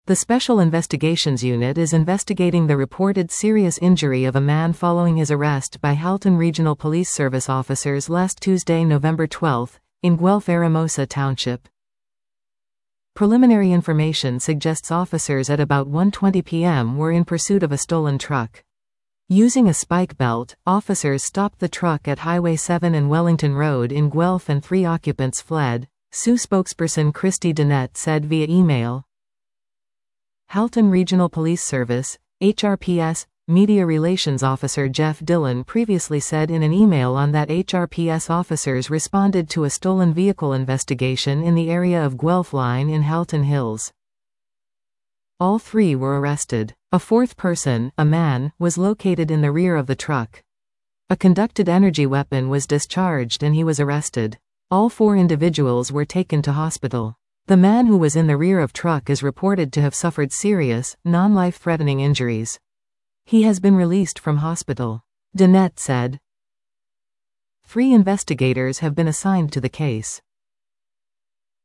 The Special Investigations Unit is investigating the reported serious injury of a man following his arrest by Halton Regional Police Service officers last Tuesday, November 12, in Guelph Aramosa Township. Preliminary information suggests officers at about 1:20 p.m. were in pursuit of a stolen truck. Using a spike belt, officers stopped the truck at Highway 7 and Wellington Road in Guelph and 3 occupants fled, SU spokesperson Christy Dennett said via email. Halton Regional Police Service, HRPS, Media Relations Officer Jeff Dillon previously said in an email on that HRPS officers responded to a stolen vehicle investigation in the area of Guelph Line in Halton Hills. All 3 were arrested. A 4th person, a man, was located in the rear of the truck. A conducted energy weapon was discharged and he was arrested. All 4 individuals were taken to hospital. The man who was in the rear of truck is reported to have suffered serious, non-life-threatening injuries. He has been released from hospital, Dennett said. 3 investigators have been assigned to the case.